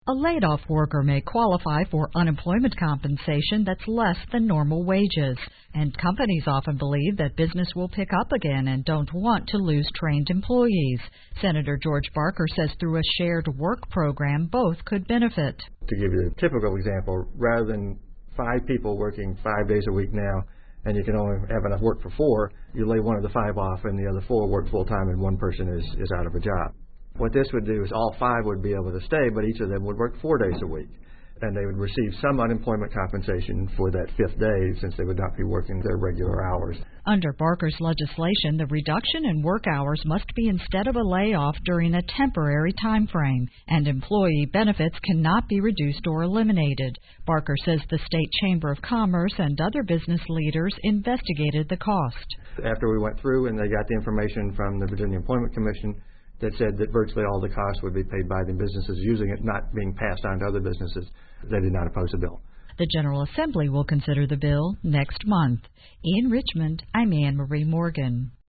A laid-off worker may qualify for unemployment compensation that's less than normal wages, and companies often believe that business will pick up again and don't want to lose trained employees. Senator George Barker says through a shared work program, both could benefit. To give you a typical example, rather than 5 people working 5 days a week now, and you can only have enough work for 4, you lay one of the 5 off and the other 4 work full-time and one person is out of a job. What this would do is all 5 would be able to stay, but each of them would work 4 days a week. And they would receive some unemployment compensation for that 5th day since they would not be working their regular hours. Under Barker's legislation, the reduction in work hours must be instead of a layoff during a temporary time frame, and employee benefits cannot be reduced or eliminated. Barker says the State Chamber of Commerce and other business leaders investigated the cost. After we went through and they got the information from the Virginia Employment Commission, that said that virtually all the costs would be paid by the businesses using it, not being passed on to other businesses. They did not oppose the bill. The General Assembly will consider the bill next month. In Richmond, I'm Anne Marie Morgan.